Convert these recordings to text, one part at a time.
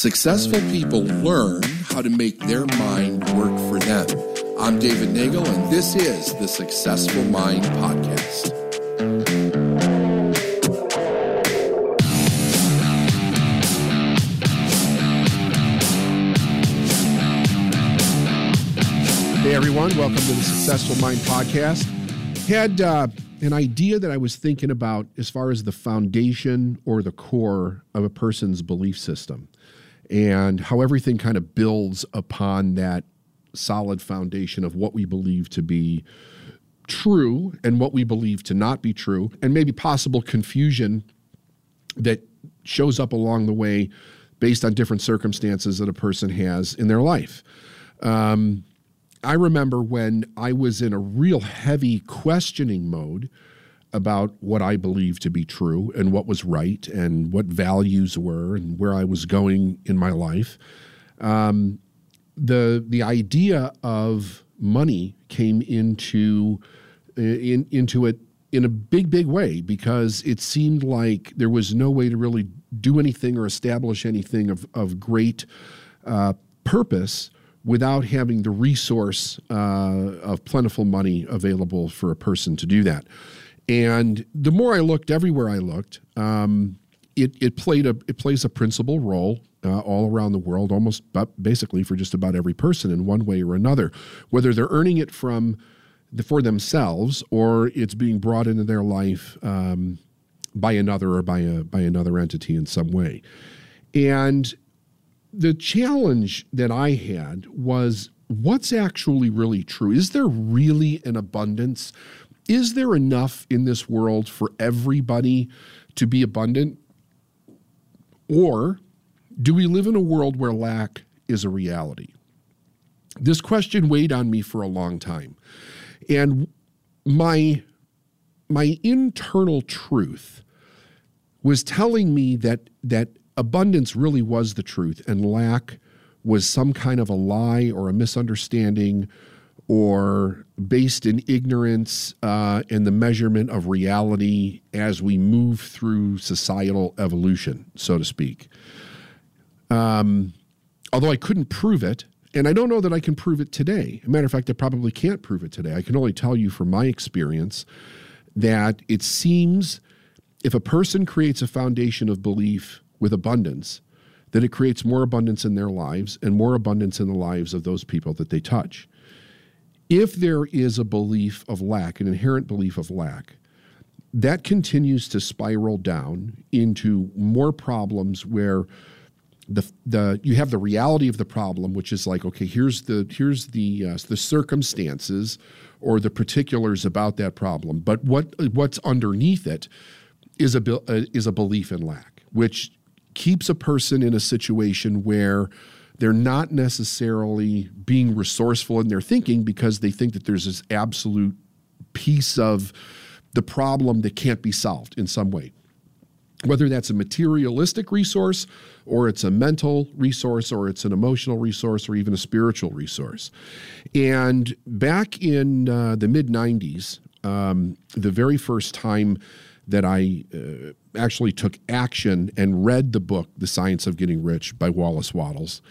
Successful people learn how to make their mind work for them. I'm David Nagel, and this is the Successful Mind Podcast. Hey everyone, welcome to the Successful Mind Podcast. Had an idea that I was thinking about as far as the foundation or the core of a person's belief system and how everything kind of builds upon that solid foundation of what we believe to be true and what we believe to not be true, and maybe possible confusion that shows up along the way based on different circumstances that a person has in their life. I remember when I was in a real heavy questioning mode about what I believed to be true and what was right and what values were and where I was going in my life. The idea of money came into it in a big way, because it seemed like there was no way to really do anything or establish anything of great purpose without having the resource of plentiful money available for a person to do that. And the more I looked, everywhere I looked, it plays a principal role all around the world, almost basically for just about every person in one way or another, whether they're earning it for themselves or it's being brought into their life by another or by another entity in some way. And the challenge that I had was, what's actually really true? Is there really an abundance? Is there enough in this world for everybody to be abundant? Or do we live in a world where lack is a reality? This question weighed on me for a long time. And my internal truth was telling me that abundance really was the truth and lack was some kind of a lie or a misunderstanding or based in ignorance and the measurement of reality as we move through societal evolution, so to speak. Although I couldn't prove it, and I don't know that I can prove it today. As a matter of fact, I probably can't prove it today. I can only tell you from my experience that it seems if a person creates a foundation of belief with abundance, that it creates more abundance in their lives and more abundance in the lives of those people that they touch. If there is a belief of lack, an inherent belief of lack, that continues to spiral down into more problems where you have the reality of the problem, which is like, okay, here's the circumstances or the particulars about that problem, but what's underneath it is a belief in lack, which keeps a person in a situation where they're not necessarily being resourceful in their thinking because they think that there's this absolute piece of the problem that can't be solved in some way. Whether that's a materialistic resource or it's a mental resource or it's an emotional resource or even a spiritual resource. And back in the mid-90s, the very first time that I actually took action and read the book, The Science of Getting Rich by Wallace Wattles,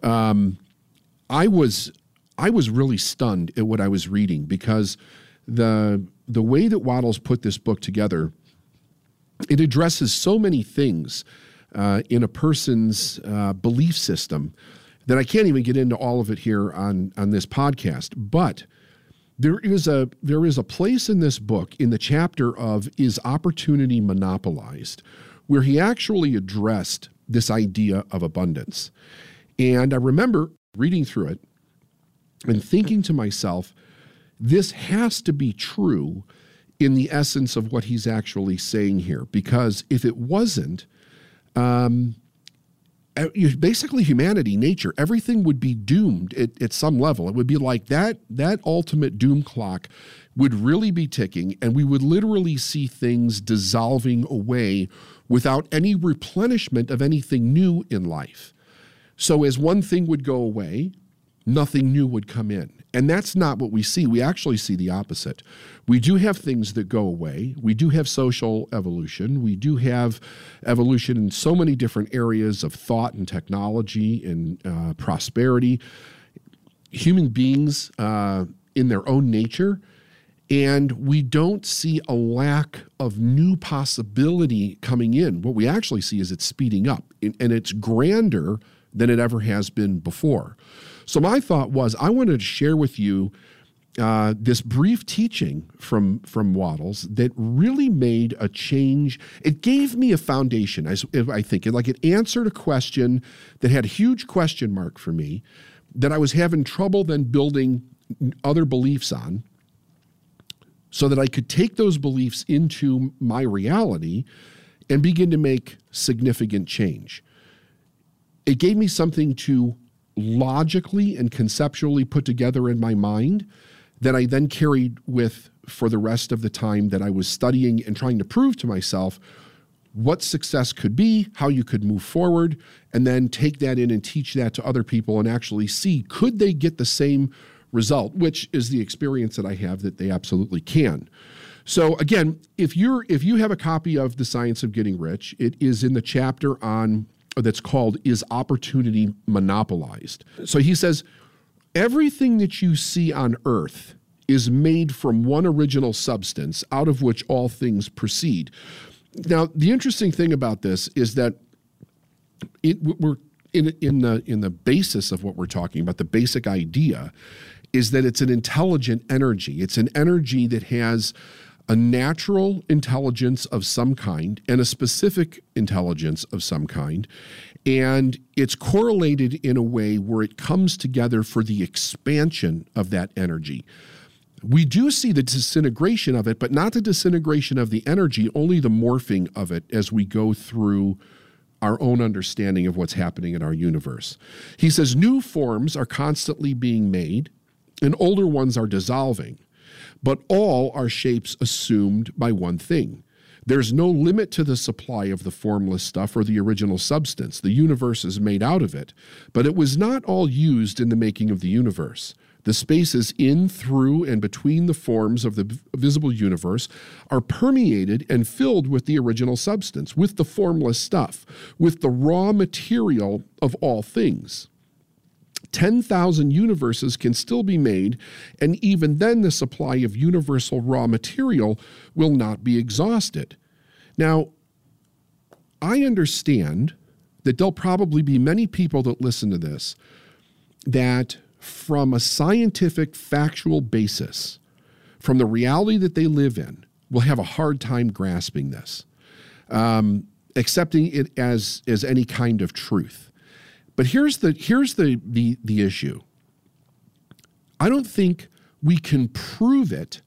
I was really stunned at what I was reading, because the way that Wattles put this book together, it addresses so many things in a person's belief system that I can't even get into all of it here on this podcast. But there is a place in this book, in the chapter of Is Opportunity Monopolized, where he actually addressed this idea of abundance. And I remember reading through it and thinking to myself, this has to be true in the essence of what he's actually saying here, because if it wasn't, basically humanity, nature, everything would be doomed at some level. It would be like that ultimate doom clock would really be ticking, and we would literally see things dissolving away without any replenishment of anything new in life. So as one thing would go away, nothing new would come in. And that's not what we see. We actually see the opposite. We do have things that go away. We do have social evolution. We do have evolution in so many different areas of thought and technology and prosperity. Human beings in their own nature. And we don't see a lack of new possibility coming in. What we actually see is it's speeding up, and it's grander than it ever has been before. So my thought was I wanted to share with you this brief teaching from Wattles that really made a change. It gave me a foundation, I think. It answered a question that had a huge question mark for me that I was having trouble then building other beliefs on, so that I could take those beliefs into my reality and begin to make significant change. It gave me something to logically and conceptually put together in my mind that I then carried with for the rest of the time that I was studying and trying to prove to myself what success could be, how you could move forward, and then take that in and teach that to other people and actually see, could they get the same result, which is the experience that I have that they absolutely can. So again, if you have a copy of The Science of Getting Rich, it is in the chapter that's called Is Opportunity Monopolized? So he says, everything that you see on earth is made from one original substance out of which all things proceed. Now, the interesting thing about this is that we're in the basis of what we're talking about, the basic idea is that it's an intelligent energy. It's an energy that has a natural intelligence of some kind and a specific intelligence of some kind. And it's correlated in a way where it comes together for the expansion of that energy. We do see the disintegration of it, but not the disintegration of the energy, only the morphing of it as we go through our own understanding of what's happening in our universe. He says new forms are constantly being made and older ones are dissolving, but all are shapes assumed by one thing. There's no limit to the supply of the formless stuff or the original substance. The universe is made out of it, but it was not all used in the making of the universe. The spaces in, through, and between the forms of the visible universe are permeated and filled with the original substance, with the formless stuff, with the raw material of all things. 10,000 universes can still be made, and even then the supply of universal raw material will not be exhausted. Now, I understand that there'll probably be many people that listen to this that from a scientific, factual basis, from the reality that they live in, will have a hard time grasping this, accepting it as any kind of truth. But here's the issue. I don't think we can prove it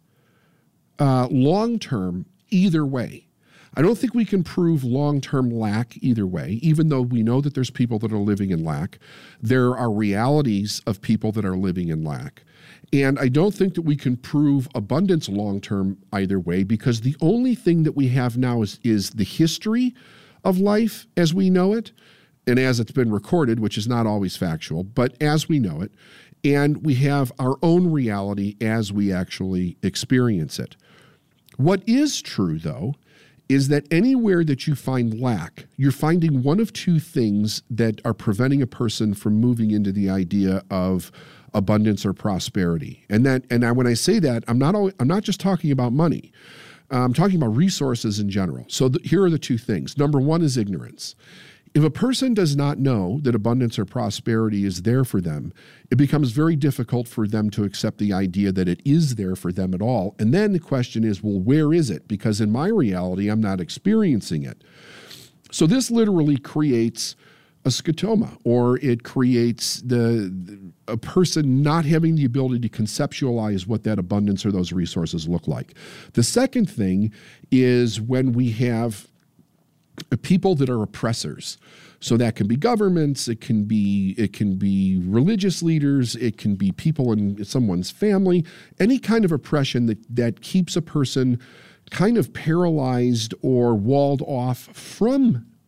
long-term either way. I don't think we can prove long-term lack either way, even though we know that there's people that are living in lack. There are realities of people that are living in lack. And I don't think that we can prove abundance long-term either way, because the only thing that we have now is the history of life as we know it, and as it's been recorded, which is not always factual, but as we know it, and we have our own reality as we actually experience it. What is true, though, is that anywhere that you find lack, you're finding one of two things that are preventing a person from moving into the idea of abundance or prosperity. And when I say that, I'm not just talking about money. I'm talking about resources in general. So here are the two things. Number one is ignorance. If a person does not know that abundance or prosperity is there for them, it becomes very difficult for them to accept the idea that it is there for them at all. And then the question is, well, where is it? Because in my reality, I'm not experiencing it. So this literally creates a scotoma, or it creates a person not having the ability to conceptualize what that abundance or those resources look like. The second thing is when we have people that are oppressors. So that can be governments, it can be religious leaders, it can be people in someone's family, any kind of oppression that keeps a person kind of paralyzed or walled off from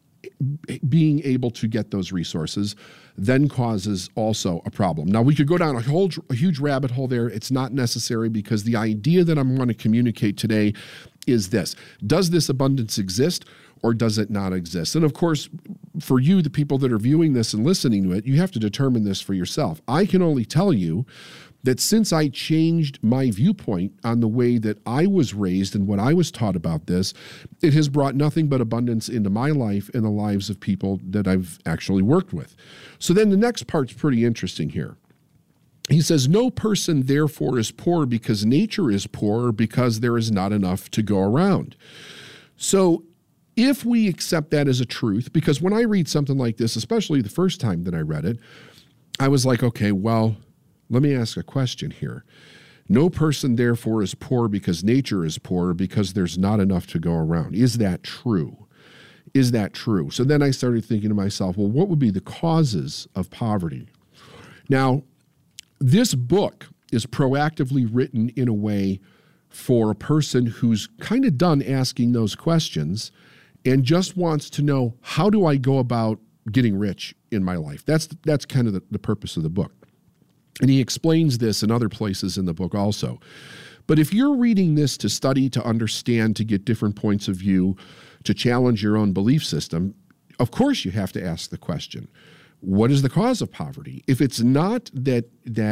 being able to get those resources then causes also a problem. Now, we could go down a huge rabbit hole there. It's not necessary, because the idea that I'm going to communicate today is this: does this abundance exist, or does it not exist? And of course, for you, the people that are viewing this and listening to it, you have to determine this for yourself. I can only tell you that since I changed my viewpoint on the way that I was raised and what I was taught about this, it has brought nothing but abundance into my life and the lives of people that I've actually worked with. So then the next part's pretty interesting here. He says, no person therefore is poor because nature is poor, or because there is not enough to go around. So if we accept that as a truth, because when I read something like this, especially the first time that I read it, I was like, okay, well, let me ask a question here. No person therefore is poor because nature is poor, because there's not enough to go around. Is that true? Is that true? So then I started thinking to myself, well, what would be the causes of poverty? Now, this book is proactively written in a way for a person who's kind of done asking those questions and just wants to know, how do I go about getting rich in my life? That's kind of the purpose of the book. And he explains this in other places in the book also. But if you're reading this to study, to understand, to get different points of view, to challenge your own belief system, of course you have to ask the question, what is the cause of poverty? If it's not that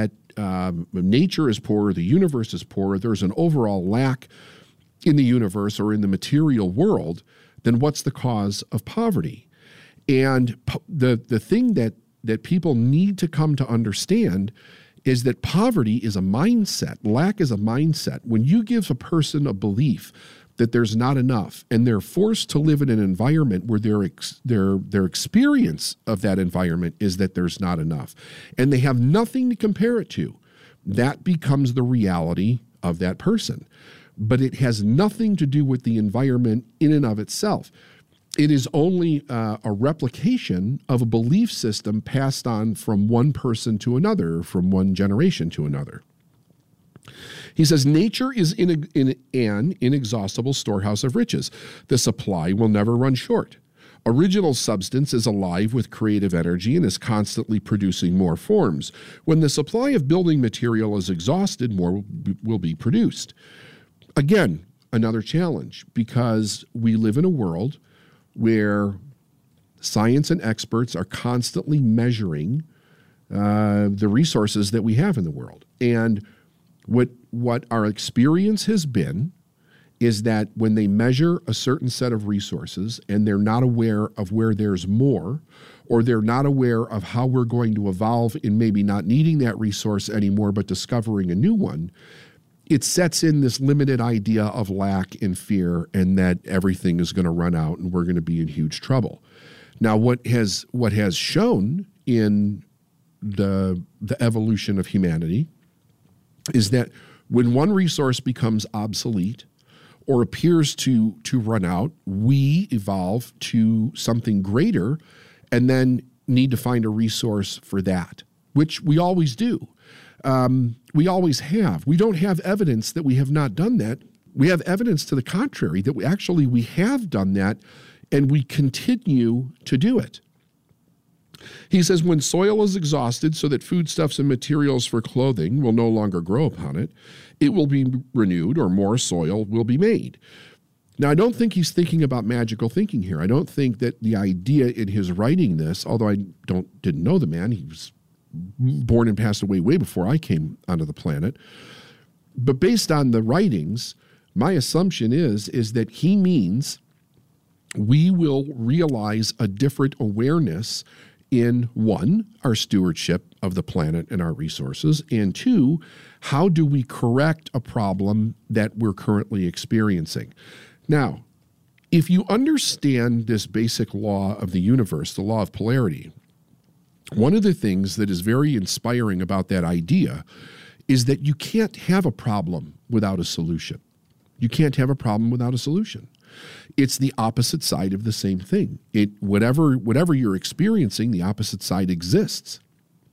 nature is poor, the universe is poor, there's an overall lack in the universe or in the material world, then what's the cause of poverty? And the thing that people need to come to understand is that poverty is a mindset. Lack is a mindset. When you give a person a belief that there's not enough, and they're forced to live in an environment where their experience of that environment is that there's not enough, and they have nothing to compare it to, that becomes the reality of that person. But it has nothing to do with the environment in and of itself. It is only a replication of a belief system passed on from one person to another, from one generation to another. He says, nature is in an inexhaustible storehouse of riches. The supply will never run short. Original substance is alive with creative energy and is constantly producing more forms. When the supply of building material is exhausted, more will be produced. Again, another challenge, because we live in a world where science and experts are constantly measuring the resources that we have in the world. And what our experience has been is that when they measure a certain set of resources and they're not aware of where there's more, or they're not aware of how we're going to evolve in maybe not needing that resource anymore but discovering a new one, it sets in this limited idea of lack and fear, and that everything is going to run out and we're going to be in huge trouble. Now, what has shown in the evolution of humanity is that when one resource becomes obsolete or appears to run out, we evolve to something greater and then need to find a resource for that, which we always do. We always have. We don't have evidence that we have not done that. We have evidence to the contrary, that we have done that, and we continue to do it. He says, when soil is exhausted so that foodstuffs and materials for clothing will no longer grow upon it, it will be renewed, or more soil will be made. Now, I don't think he's thinking about magical thinking here. I don't think that the idea in his writing this, although I didn't know the man, he was born and passed away way before I came onto the planet. But based on the writings, my assumption is that he means we will realize a different awareness in, one, our stewardship of the planet and our resources, and two, how do we correct a problem that we're currently experiencing? Now, if you understand this basic law of the universe, the law of polarity, one of the things that is very inspiring about that idea is that you can't have a problem without a solution. You can't have a problem without a solution. It's the opposite side of the same thing. Whatever you're experiencing, the opposite side exists.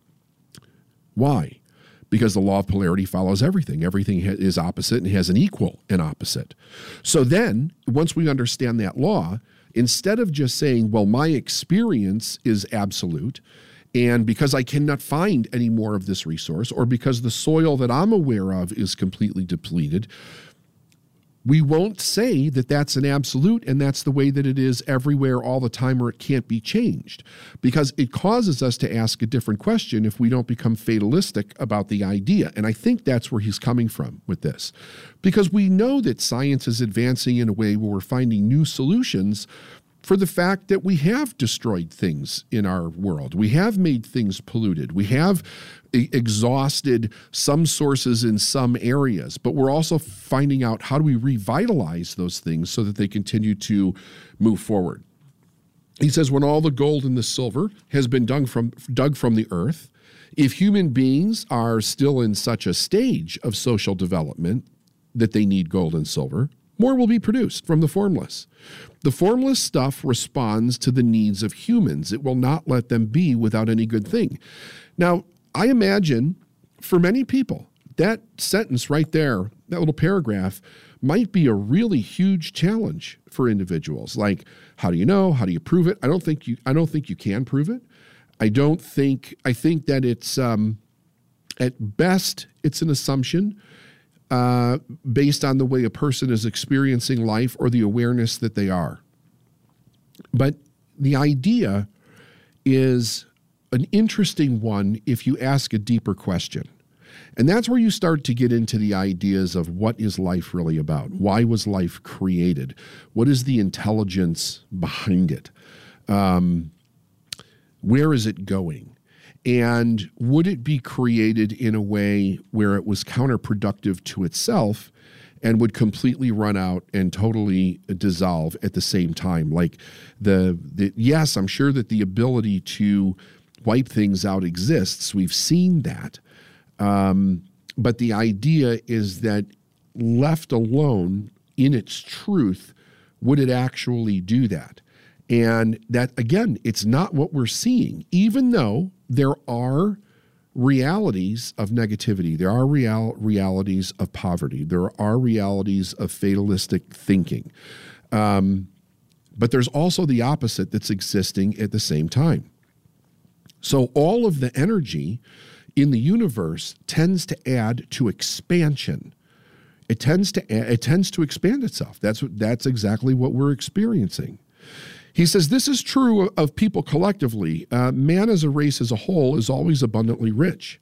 Why? Because the law of polarity follows everything. Everything is opposite and has an equal and opposite. So then, once we understand that law, Instead of just saying, well, my experience is absolute, and because I cannot find any more of this resource, or because the soil that I'm aware of is completely depleted, we won't say that that's an absolute and that's the way that it is everywhere all the time, or it can't be changed, because it causes us to ask a different question if we don't become fatalistic about the idea. And I think that's where he's coming from with this, because we know that science is advancing in a way where we're finding new solutions for the fact that we have destroyed things in our world. We have made things polluted. We have exhausted some sources in some areas, but we're also finding out how do we revitalize those things so that they continue to move forward. He says, when all the gold and the silver has been dug from the earth, if human beings are still in such a stage of social development that they need gold and silver, more will be produced from the formless. The formless stuff responds to the needs of humans. It will not let them be without any good thing. Now, I imagine for many people, that sentence right there, that little paragraph, might be a really huge challenge for individuals. Like, how do you know? How do you prove it? I don't think you can prove it. I think that it's, at best, it's an assumption based on the way a person is experiencing life or the awareness that they are. But the idea is an interesting one if you ask a deeper question. And that's where you start to get into the ideas of what is life really about? Why was life created? What is the intelligence behind it? Where is it going? And would it be created in a way where it was counterproductive to itself and would completely run out and totally dissolve at the same time? Like yes, I'm sure that the ability to wipe things out exists. We've seen that. But the idea is that left alone in its truth, would it actually do that? And that, again, it's not what we're seeing, even though there are realities of negativity. There are realities of poverty. There are realities of fatalistic thinking. But there's also the opposite that's existing at the same time. So all of the energy in the universe tends to add to expansion. It tends to expand itself. That's exactly what we're experiencing. He says, this is true of people collectively. Man as a race as a whole is always abundantly rich.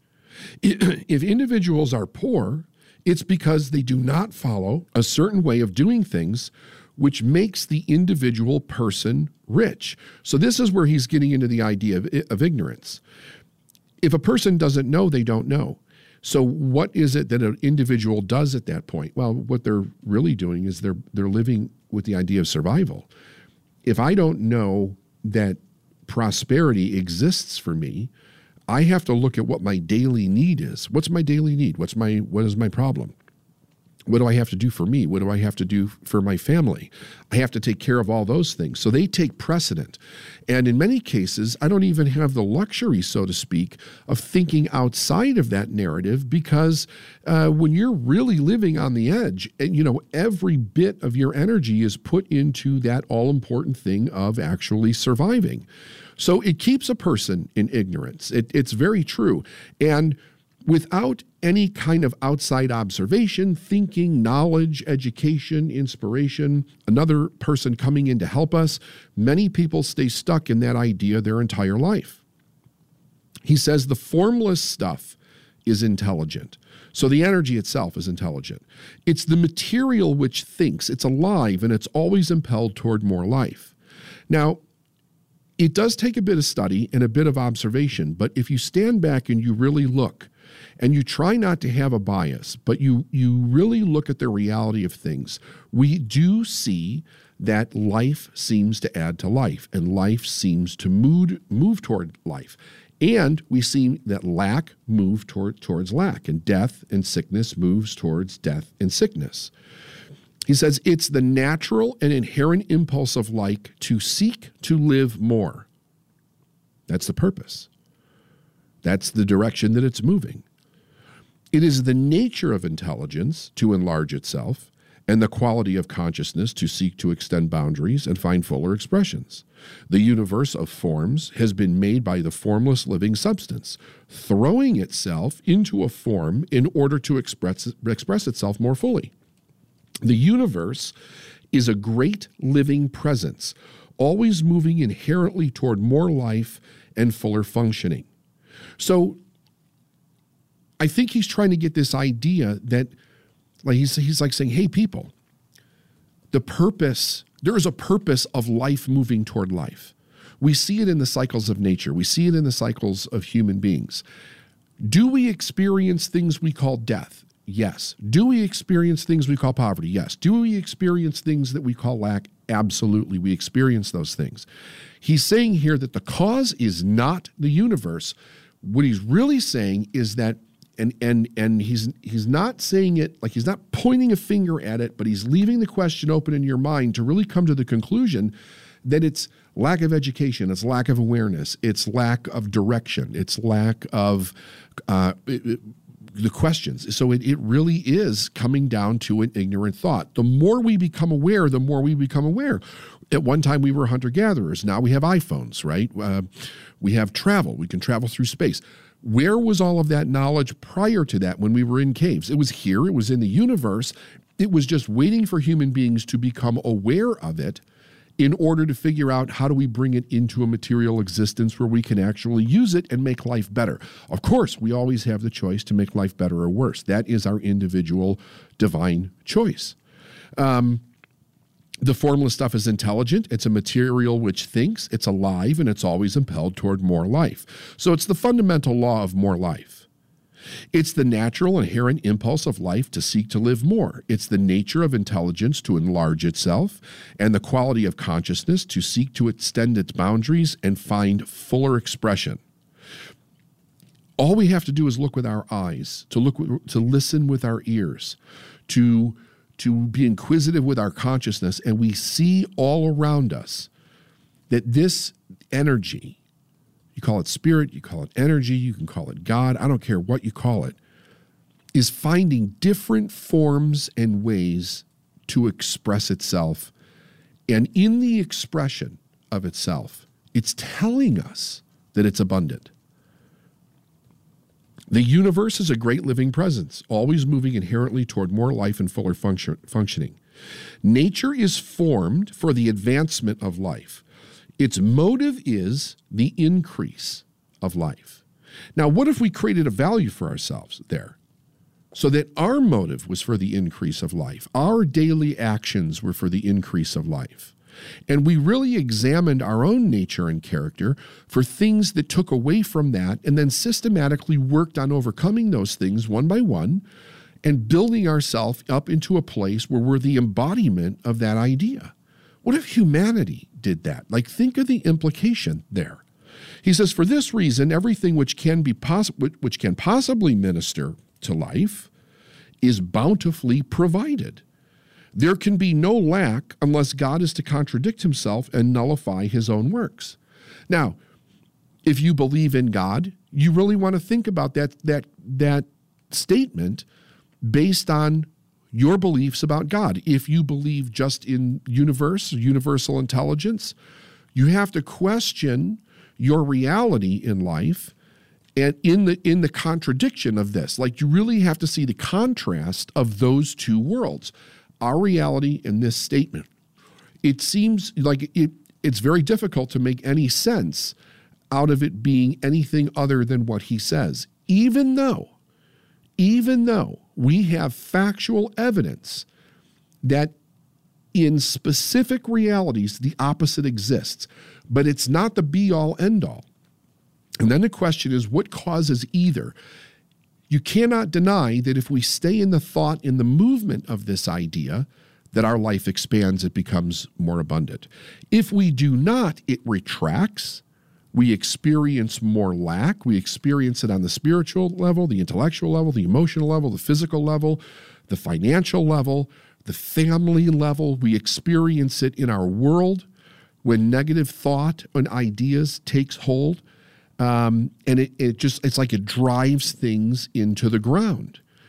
If individuals are poor, it's because they do not follow a certain way of doing things, which makes the individual person rich. So this is where he's getting into the idea of ignorance. If a person doesn't know, they don't know. So what is it that an individual does at that point? Well, what they're really doing is they're living with the idea of survival. If I don't know that prosperity exists for me, I have to look at what my daily need is. What's my daily need? What is my problem? What do I have to do for me? What do I have to do for my family? I have to take care of all those things. So they take precedent. And in many cases, I don't even have the luxury, so to speak, of thinking outside of that narrative, because when you're really living on the edge, and every bit of your energy is put into that all-important thing of actually surviving. So it keeps a person in ignorance. It's very true. And without any kind of outside observation, thinking, knowledge, education, inspiration, another person coming in to help us, many people stay stuck in that idea their entire life. He says the formless stuff is intelligent. So the energy itself is intelligent. It's the material which thinks, it's alive, and it's always impelled toward more life. Now, it does take a bit of study and a bit of observation, but if you stand back and you really look, and you try not to have a bias, but you really look at the reality of things, we do see that life seems to add to life, and life seems to move toward life. And we see that lack moves towards lack, and death and sickness moves towards death and sickness. He says it's the natural and inherent impulse of life to seek to live more. That's the purpose. That's the direction that it's moving. It is the nature of intelligence to enlarge itself, and the quality of consciousness to seek to extend boundaries and find fuller expressions. The universe of forms has been made by the formless living substance, throwing itself into a form in order to express itself more fully. The universe is a great living presence, always moving inherently toward more life and fuller functioning. So I think he's trying to get this idea that, like he's like saying, hey, people, there is a purpose of life moving toward life. We see it in the cycles of nature. We see it in the cycles of human beings. Do we experience things we call death? Yes. Do we experience things we call poverty? Yes. Do we experience things that we call lack? Absolutely. We experience those things. He's saying here that the cause is not the universe. What he's really saying is that, and he's not saying it, like he's not pointing a finger at it, but he's leaving the question open in your mind to really come to the conclusion that it's lack of education, it's lack of awareness, it's lack of direction, it's lack of the questions. So it really is coming down to an ignorant thought. The more we become aware, the more we become aware. At one time, we were hunter-gatherers. Now we have iPhones, right? We have travel. We can travel through space. Where was all of that knowledge prior to that when we were in caves? It was here. It was in the universe. It was just waiting for human beings to become aware of it in order to figure out how do we bring it into a material existence where we can actually use it and make life better. Of course, we always have the choice to make life better or worse. That is our individual divine choice. The formless stuff is intelligent. It's a material which thinks, it's alive, and it's always impelled toward more life. So it's the fundamental law of more life. It's the natural inherent impulse of life to seek to live more. It's the nature of intelligence to enlarge itself and the quality of consciousness to seek to extend its boundaries and find fuller expression. All we have to do is look with our eyes, to listen with our ears, to be inquisitive with our consciousness, and we see all around us that this energy, you call it spirit, you call it energy, you can call it God, I don't care what you call it, is finding different forms and ways to express itself. And in the expression of itself, it's telling us that it's abundant. The universe is a great living presence, always moving inherently toward more life and fuller functioning. Nature is formed for the advancement of life. Its motive is the increase of life. Now, what if we created a value for ourselves there so that our motive was for the increase of life? Our daily actions were for the increase of life. And we really examined our own nature and character for things that took away from that and then systematically worked on overcoming those things one by one and building ourselves up into a place where we're the embodiment of that idea. What if humanity did that? Like, think of the implication there. He says, for this reason, everything which can possibly minister to life is bountifully provided. There can be no lack unless God is to contradict himself and nullify his own works. Now, if you believe in God, you really want to think about that statement based on your beliefs about God. If you believe just in universal intelligence, you have to question your reality in life and in the contradiction of this. Like, you really have to see the contrast of those two worlds. Our reality in this statement. It seems like it's very difficult to make any sense out of it being anything other than what he says, even though we have factual evidence that in specific realities, the opposite exists, but it's not the be-all, end-all. And then the question is, what causes either? You cannot deny that if we stay in the thought, in the movement of this idea, that our life expands, it becomes more abundant. If we do not, it retracts. We experience more lack. We experience it on the spiritual level, the intellectual level, the emotional level, the physical level, the financial level, the family level. We experience it in our world when negative thought and ideas takes hold. And it's like it drives things into the ground.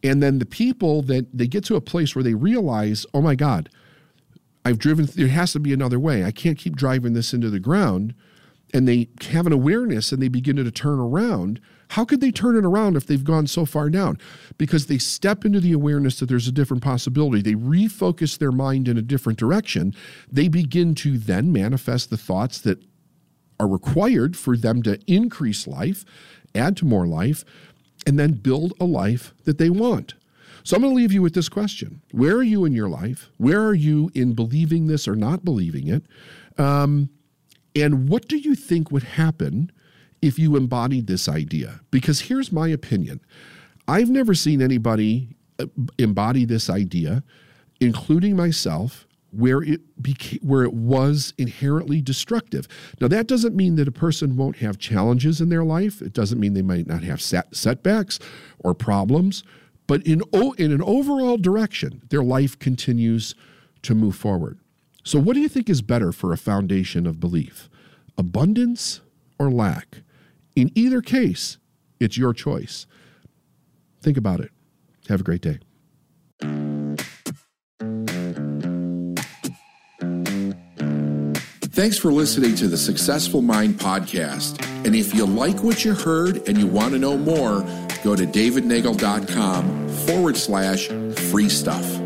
And then the people that they get to a place where they realize, oh my God, I've driven, there has to be another way. I can't keep driving this into the ground. And they have an awareness and they begin to turn around. How could they turn it around if they've gone so far down? Because they step into the awareness that there's a different possibility. They refocus their mind in a different direction. They begin to then manifest the thoughts that are required for them to increase life, add to more life, and then build a life that they want. So I'm going to leave you with this question. Where are you in your life? Where are you in believing this or not believing it? And what do you think would happen if you embodied this idea? Because here's my opinion. I've never seen anybody embody this idea, including myself, where it was inherently destructive. Now, that doesn't mean that a person won't have challenges in their life. It doesn't mean they might not have setbacks or problems. But in an overall direction, their life continues to move forward. So what do you think is better for a foundation of belief? Abundance or lack? In either case, it's your choice. Think about it. Have a great day. Thanks for listening to the Successful Mind podcast. And if you like what you heard and you want to know more, go to davidnagel.com/free stuff.